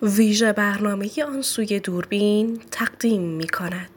ویژه برنامه آن سوی دوربین تقدیم می کند.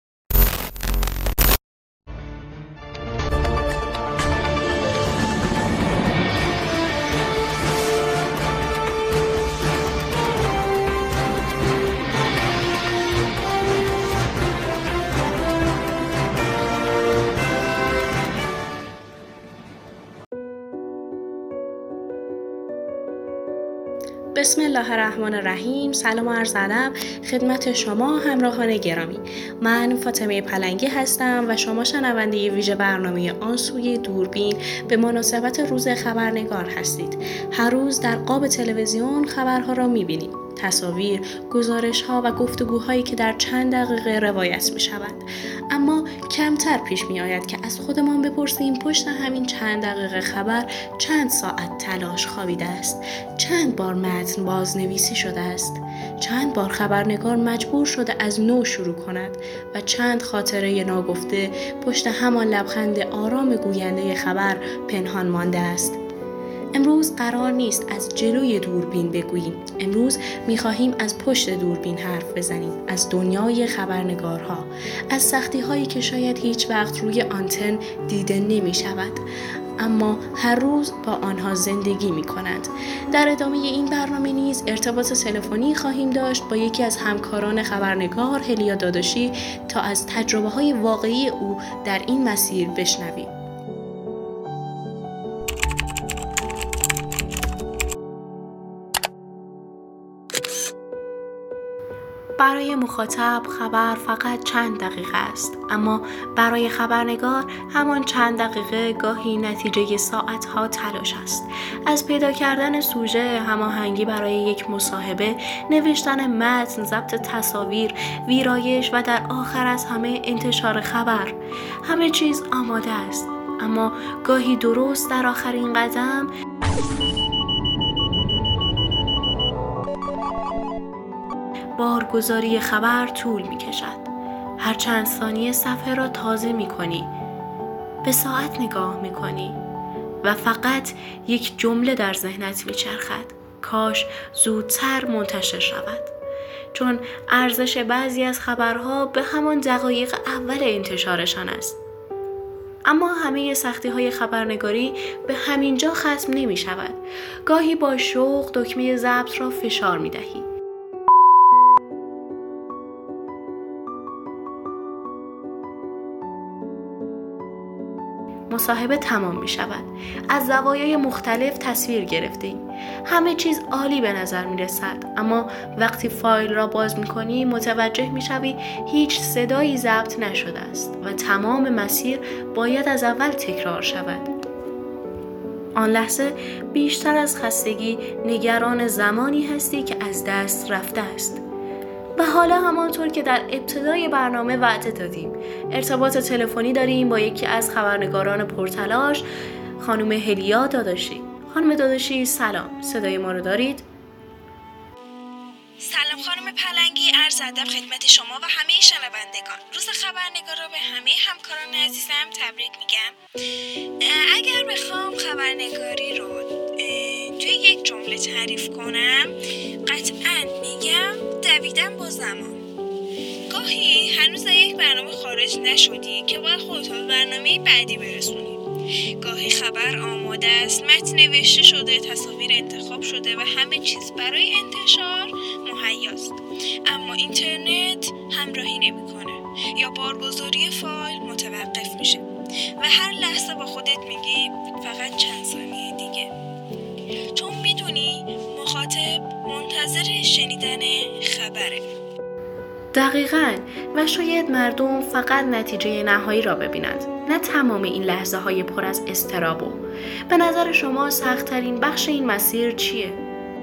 بسم الله الرحمن الرحیم. سلام و عرض ادب خدمت شما همراهان گرامی. من فاطمه پلنگی هستم و شما شنونده ویژه برنامه آن سوی دوربین به مناسبت روز خبرنگار هستید. هر روز در قاب تلویزیون خبرها را می‌بینیم. تصاویر، گزارش‌ها و گفتگوهایی که در چند دقیقه روایت می‌شوند. اما کمتر پیش می‌آید که از خودمان بپرسیم پشت همین چند دقیقه خبر چند ساعت تلاش خوابیده است، چند بار متن بازنویسی شده است، چند بار خبرنگار مجبور شده از نو شروع کند و چند خاطره ناگفته پشت همان لبخند آرام گوینده خبر پنهان مانده است. امروز قرار نیست از جلوی دوربین بگوییم. امروز می‌خواهیم از پشت دوربین حرف بزنیم، از دنیای خبرنگارها، از سختی‌هایی که شاید هیچ وقت روی آنتن دیده نمی‌شود، اما هر روز با آنها زندگی می‌کنند. در ادامه این برنامه نیز ارتباط تلفنی خواهیم داشت با یکی از همکاران خبرنگار هلیا داداشی تا از تجربه‌های واقعی او در این مسیر بشنویم. برای مخاطب خبر فقط چند دقیقه است، اما برای خبرنگار همان چند دقیقه گاهی نتیجه ساعت‌ها تلاش است. از پیدا کردن سوژه، هماهنگی برای یک مصاحبه، نوشتن متن، ضبط تصاویر، ویرایش و در آخر از همه انتشار خبر. همه چیز آماده است، اما گاهی درست در آخرین قدم بارگذاری خبر طول می کشد. هر چند ثانیه صفحه را تازه می کنی، به ساعت نگاه می کنی و فقط یک جمله در ذهنت می چرخد: کاش زودتر منتشر شود. چون ارزش بعضی از خبرها به همان دقایق اول انتشارشان است. اما همه سختی‌های خبرنگاری به همین جا ختم نمی شود. گاهی با شوق دکمه ضبط را فشار می دهی. مصاحبه تمام می شود. از زوایای مختلف تصویر گرفته‌ایم. همه چیز عالی به نظر می رسد، اما وقتی فایل را باز می کنی متوجه می شوی هیچ صدایی ضبط نشده است و تمام مسیر باید از اول تکرار شود. آن لحظه بیشتر از خستگی نگران زمانی هستی که از دست رفته است. و حالا همانطور که در ابتدای برنامه وعده دادیم، ارتباط تلفنی داریم با یکی از خبرنگاران پرتلاش، خانم هلیا داداشی. خانم داداشی سلام، صدای ما رو دارید؟ سلام خانم پلنگی، عرض ادب خدمت شما و همه شنوندگان. روز خبرنگار رو به همه همکاران عزیزم تبریک میگم. اگر بخوام خبرنگاری رو توی یک جمله تعریف کنم، قطعاً میگم دویدن با زمان. گاهی هنوز در یک برنامه خارج نشدی که باید خودت به برنامه بعدی برسونی. گاهی خبر آماده است، متن نوشته شده، تصاویر انتخاب شده و همه چیز برای انتشار مهیاست، اما اینترنت همراهی نمی‌کنه یا بارگذاری فایل متوقف میشه و هر لحظه با خودت میگی فقط چند ثانیه دیگه، چون میدونی مخاطب منتظر شنیدن خبره. دقیقاً، و شاید مردم فقط نتیجه نهایی را ببینند، نه تمام این لحظه های پر از اضطراب. به نظر شما سخت‌ترین بخش این مسیر چیه؟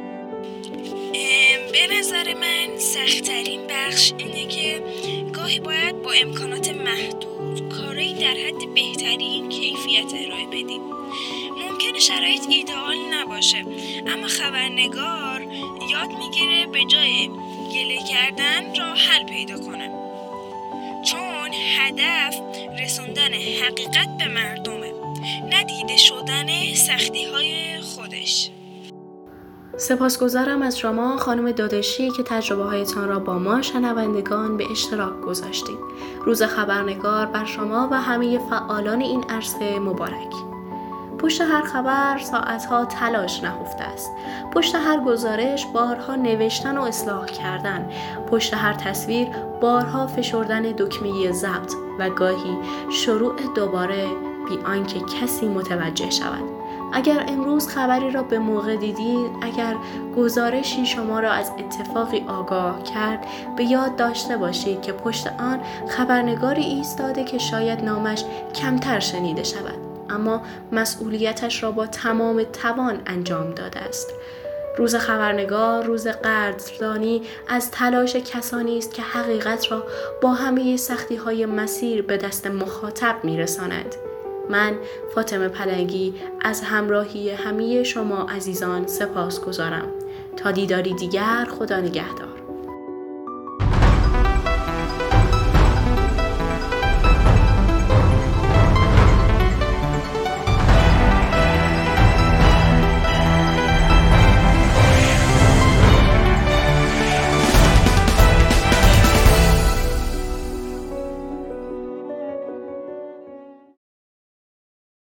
به نظر من سخت‌ترین بخش اینه که گاهی باید با امکانات محدود کاری در حد بهترین کیفیت ارائه بدیم. ممکنه شرایط ایدئال نباشه، اما خبرنگار یاد میگیره به جای گله کردن راه حل پیدا کنه، چون هدف رسوندن حقیقت به مردمه، ندیده شدن سختی‌های خودش. سپاسگزارم از شما خانم دادشی که تجربه هایتان را با ما شنوندگان به اشتراک گذاشتید. روز خبرنگار بر شما و همه فعالان این عرصه مبارک. پشت هر خبر ساعتها تلاش نهفته است. پشت هر گزارش بارها نوشتن و اصلاح کردن. پشت هر تصویر بارها فشردن دکمه ضبط و گاهی شروع دوباره بی آنکه کسی متوجه شود. اگر امروز خبری را به موقع دیدید، اگر گزارشی شما را از اتفاقی آگاه کرد، به یاد داشته باشید که پشت آن خبرنگاری ایستاده که شاید نامش کمتر شنیده شود، اما مسئولیتش را با تمام توان انجام داده است. روز خبرنگار، روز قدردانی از تلاش کسانی است که حقیقت را با همه سختی‌های مسیر به دست مخاطب می‌رسانند. من فاطمه پلنگی از همراهی همه شما عزیزان سپاسگزارم. تا دیداری دیگر، خدا نگهدار.